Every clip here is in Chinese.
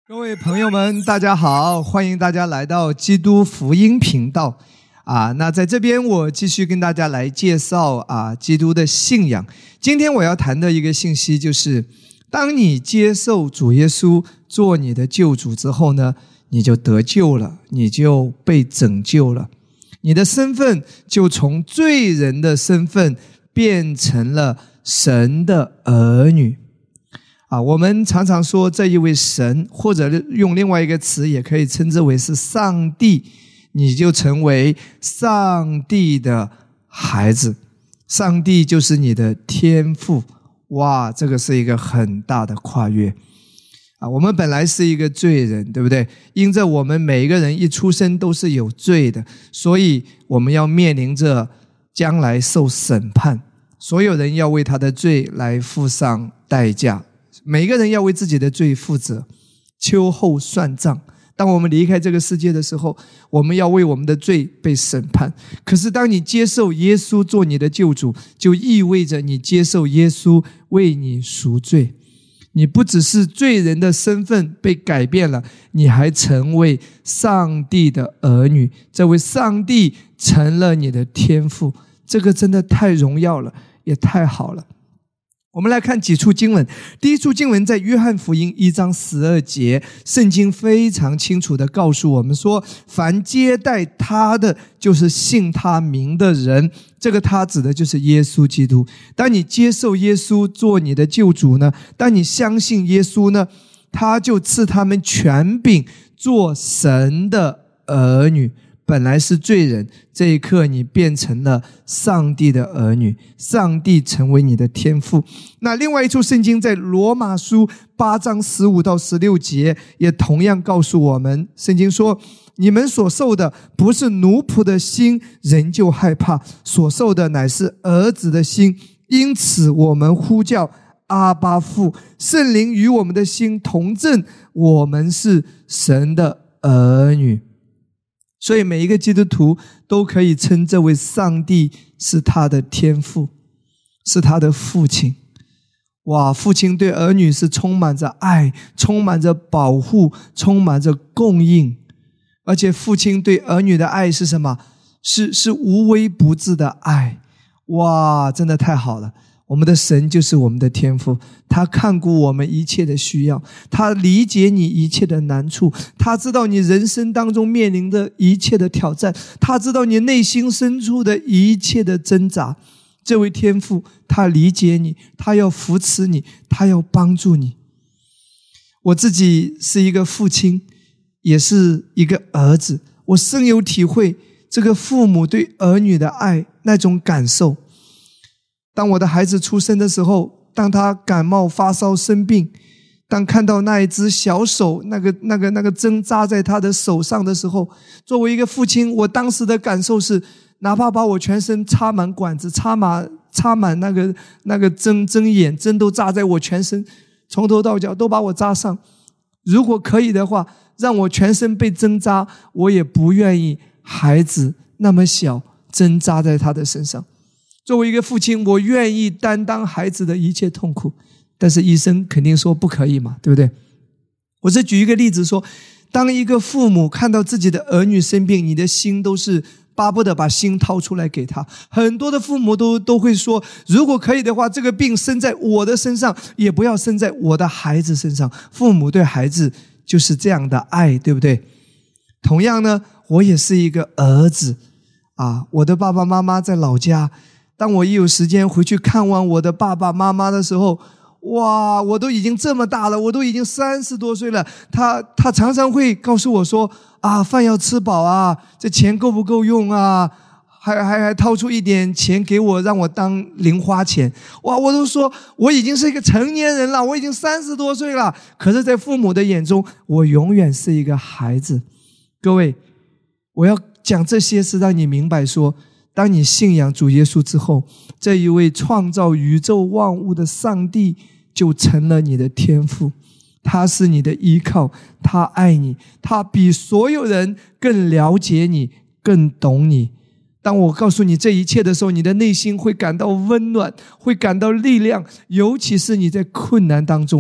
各位朋友们，大家好，欢迎大家来到基督福音频道。那在这边我继续跟大家来介绍基督的信仰。今天我要谈的一个信息就是，当你接受主耶稣做你的救主之后呢，你就得救了，你就被拯救了，你的身份就从罪人的身份变成了神的儿女。我们常常说这一位神，或者用另外一个词也可以称之为是上帝，你就成为上帝的孩子，上帝就是你的天父。哇，这个是一个很大的跨越。我们本来是一个罪人，对不对？因着我们每一个人一出生都是有罪的，所以我们要面临着将来受审判，所有人要为他的罪来付上代价，每个人要为自己的罪负责，秋后算账。当我们离开这个世界的时候，我们要为我们的罪被审判。可是当你接受耶稣做你的救主，就意味着你接受耶稣为你赎罪。你不只是罪人的身份被改变了，你还成为上帝的儿女，这位上帝成了你的天父。这个真的太荣耀了，也太好了。我们来看几处经文。第一处经文在约翰福音1章12节，圣经非常清楚地告诉我们说，凡接待他的就是信他名的人，这个他指的就是耶稣基督。当你接受耶稣做你的救主呢，当你相信耶稣呢，他就赐他们权柄做神的儿女。本来是罪人，这一刻你变成了上帝的儿女，上帝成为你的天父。那另外一处圣经在罗马书8章15到16节也同样告诉我们，圣经说，你们所受的不是奴仆的心，人就害怕，所受的乃是儿子的心，因此我们呼叫阿爸父，圣灵与我们的心同证，我们是神的儿女。所以每一个基督徒都可以称这位上帝是他的天父，是他的父亲。哇，父亲对儿女是充满着爱，充满着保护，充满着供应。而且父亲对儿女的爱是什么？是无微不至的爱。哇，真的太好了。我们的神就是我们的天父，他看顾我们一切的需要，他理解你一切的难处，他知道你人生当中面临的一切的挑战，他知道你内心深处的一切的挣扎。这位天父他理解你，他要扶持你，他要帮助你。我自己是一个父亲，也是一个儿子，我深有体会这个父母对儿女的爱那种感受。当我的孩子出生的时候，当他感冒发烧生病，当看到那一只小手那个针扎在他的手上的时候，作为一个父亲，我当时的感受是，哪怕把我全身插满管子，插满那个针眼，针都扎在我全身，从头到脚都把我扎上。如果可以的话，让我全身被针扎，我也不愿意孩子那么小，针扎在他的身上。作为一个父亲，我愿意担当孩子的一切痛苦，但是医生肯定说不可以嘛，对不对？我是举一个例子说，当一个父母看到自己的儿女生病，你的心都是巴不得把心掏出来给他。很多的父母都会说，如果可以的话，这个病生在我的身上，也不要生在我的孩子身上。父母对孩子就是这样的爱，对不对？同样呢，我也是一个儿子我的爸爸妈妈在老家，当我一有时间回去看望我的爸爸妈妈的时候，哇，我都已经这么大了，我都已经30多岁了，他常常会告诉我说，饭要吃饱这钱够不够用还掏出一点钱给我，让我当零花钱。哇，我都说我已经是一个成年人了，我已经30多岁了，可是在父母的眼中，我永远是一个孩子。各位，我要讲这些是让你明白说，当你信仰主耶稣之后，这一位创造宇宙万物的上帝就成了你的天父，他是你的依靠，他爱你，他比所有人更了解你，更懂你。当我告诉你这一切的时候，你的内心会感到温暖，会感到力量，尤其是你在困难当中，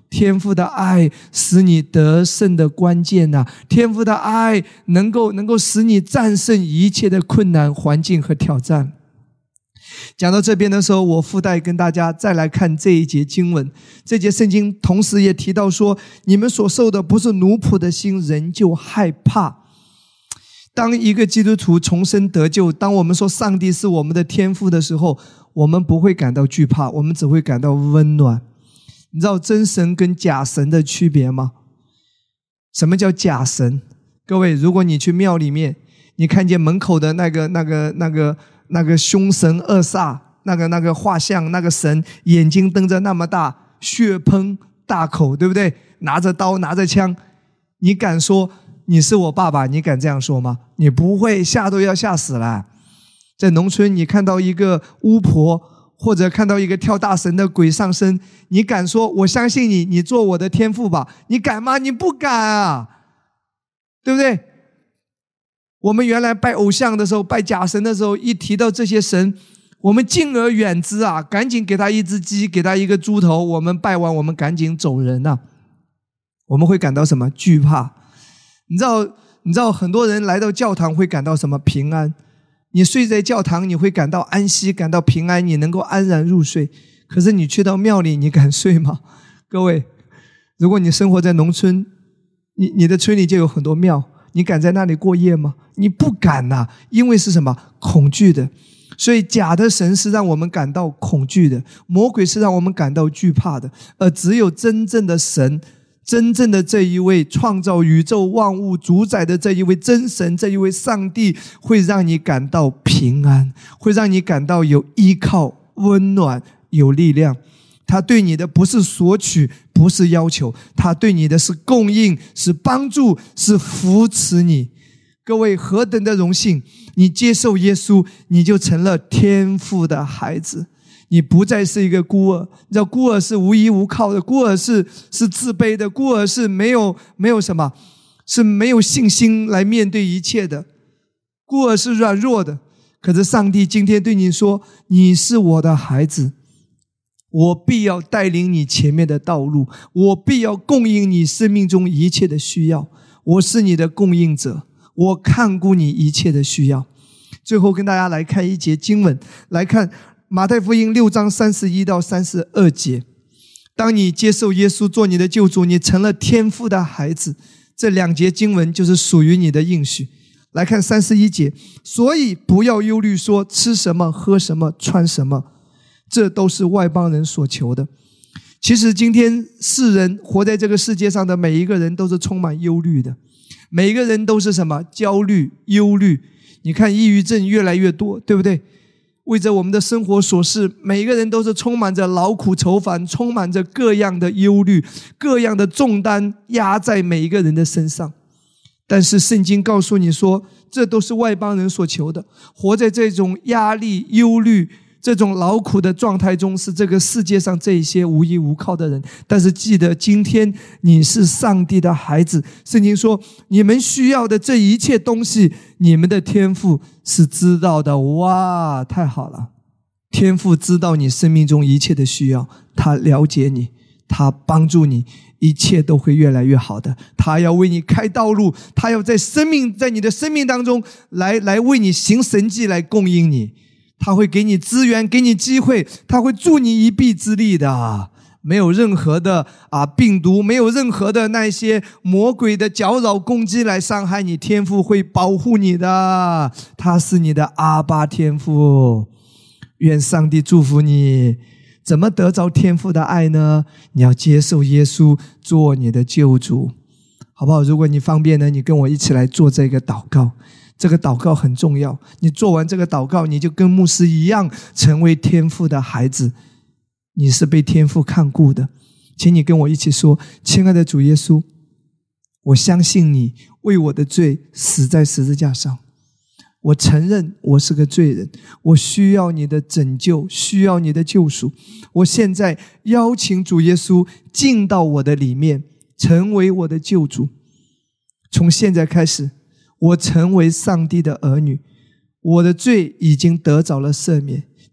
天父的爱使你得胜的关键啊，天父的爱能够使你战胜一切的困难环境和挑战。讲到这边的时候，我附带跟大家再来看这一节经文。这节圣经同时也提到说，你们所受的不是奴仆的心，人就害怕。当一个基督徒重生得救，当我们说上帝是我们的天父的时候，我们不会感到惧怕，我们只会感到温暖。你知道真神跟假神的区别吗？什么叫假神？各位，如果你去庙里面，你看见门口的那个凶神恶煞，那个画像，那个神眼睛瞪着那么大，血喷大口，对不对？拿着刀拿着枪，你敢说你是我爸爸？你敢这样说吗？你不会，吓都要吓死了。在农村你看到一个巫婆，或者看到一个跳大神的鬼上身，你敢说我相信你，你做我的天父吧？你敢吗？你不敢啊，对不对？我们原来拜偶像的时候，拜假神的时候，一提到这些神，我们敬而远之啊，赶紧给他一只鸡，给他一个猪头，我们拜完我们赶紧走人啊。我们会感到什么？惧怕。你知道很多人来到教堂会感到什么？平安。你睡在教堂你会感到安息，感到平安，你能够安然入睡。可是你去到庙里，你敢睡吗？各位，如果你生活在农村，你的村里就有很多庙，你敢在那里过夜吗？你不敢啊，因为是什么？恐惧的。所以假的神是让我们感到恐惧的，魔鬼是让我们感到惧怕的，而只有真正的神，真正的这一位创造宇宙万物主宰的这一位真神，这一位上帝，会让你感到平安，会让你感到有依靠、温暖、有力量。他对你的不是索取，不是要求，他对你的是供应，是帮助，是扶持你。各位，何等的荣幸！你接受耶稣，你就成了天父的孩子，你不再是一个孤儿。你知道孤儿是无依无靠的，孤儿是自卑的，孤儿是没有什么，是没有信心来面对一切的，孤儿是软弱的。可是上帝今天对你说，你是我的孩子，我必要带领你前面的道路，我必要供应你生命中一切的需要，我是你的供应者，我看顾你一切的需要。最后跟大家来看一节经文，来看马太福音6章31到32节。当你接受耶稣做你的救主，你成了天父的孩子，这2节经文就是属于你的应许。来看31节，所以不要忧虑说吃什么喝什么穿什么，这都是外邦人所求的。其实今天世人活在这个世界上的每一个人都是充满忧虑的，每一个人都是什么？焦虑、忧虑。你看抑郁症越来越多，对不对？为着我们的生活琐事，每一个人都是充满着劳苦愁烦，充满着各样的忧虑，各样的重担压在每一个人的身上。但是圣经告诉你说，这都是外邦人所求的。活在这种压力、忧虑、这种劳苦的状态中，是这个世界上这一些无依无靠的人。但是记得，今天你是上帝的孩子。圣经说，你们需要的这一切东西，你们的天父是知道的。哇，太好了！天父知道你生命中一切的需要，他了解你，他帮助你，一切都会越来越好的。他要为你开道路，他要在你的生命当中来为你行神迹，来供应你。他会给你资源，给你机会，他会助你一臂之力的。没有任何的病毒，没有任何的那些魔鬼的搅扰攻击来伤害你，天父会保护你的。他是你的阿爸天父。愿上帝祝福你。怎么得着天父的爱呢？你要接受耶稣做你的救主，好不好？如果你方便呢，你跟我一起来做这个祷告。这个祷告很重要，你做完这个祷告，你就跟牧师一样成为天父的孩子，你是被天父看顾的。请你跟我一起说，亲爱的主耶稣，我相信你为我的罪死在十字架上，我承认我是个罪人，我需要你的拯救，需要你的救赎。我现在邀请主耶稣进到我的里面，成为我的救主。从现在开始，我成为上帝的儿女，我的罪已经得着了赦免。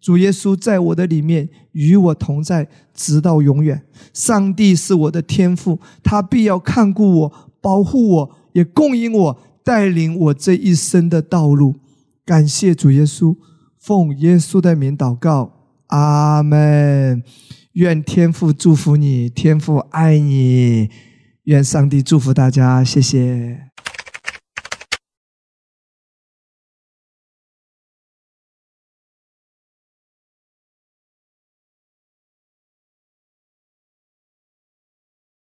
主耶稣在我的里面与我同在，直到永远。上帝是我的天父，他必要看顾我，保护我，也供应我，带领我这一生的道路。感谢主耶稣，奉耶稣的名祷告，阿们。愿天父祝福你，天父爱你，愿上帝祝福大家，谢谢。